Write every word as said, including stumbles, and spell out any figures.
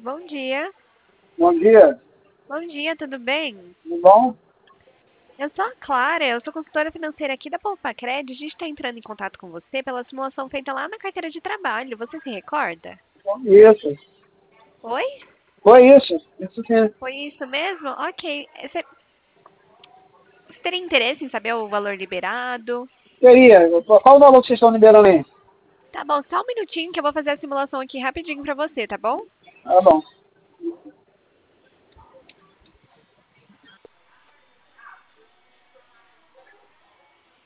Bom dia. Bom dia, Bom dia, tudo bem? tudo bom? Eu sou a Clara, eu sou consultora financeira aqui da Poupa Crédito. A gente está entrando em contato com você pela simulação feita lá na carteira de trabalho. Você se recorda? Isso, Oi? foi isso, isso sim. Foi isso mesmo? Ok. Você, você teria interesse em saber o valor liberado? Queria, qual o valor que vocês estão liberando aí? Tá bom, só um minutinho que eu vou fazer a simulação aqui rapidinho pra você, tá bom? Tá bom.